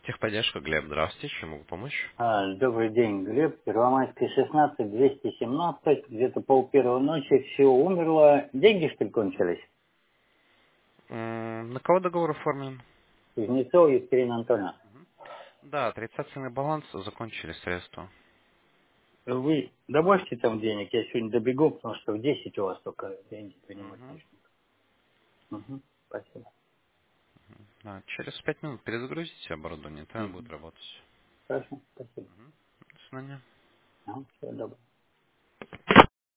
Техподдержка, Глеб, здравствуйте, чем могу помочь? Добрый день, Глеб. Первомайский 16, 217, где-то пол-первой ночи, все умерло. Деньги, что ли, кончились? На кого договор оформлен? Кузнецова Екатерина Анатольевна. Да, отрицательный баланс, закончили средства. Вы добавьте там денег, я сегодня добегу, потому что в 10 у вас только деньги принимать Мгм. начнут. Угу, спасибо. Да, через 5 минут перезагрузите оборудование, тогда будет Угу. работать. Хорошо, спасибо. До свидания. Всего доброго.